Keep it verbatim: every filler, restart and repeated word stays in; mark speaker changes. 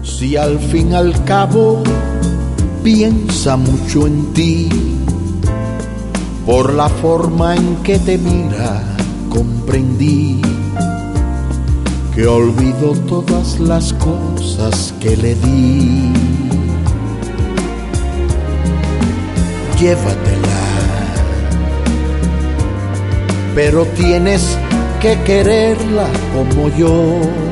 Speaker 1: Si al fin al cabo piensa mucho en ti, por la forma en que te mira comprendí que olvidó todas las cosas que le di. Llévatela, pero tienes que quererla como yo.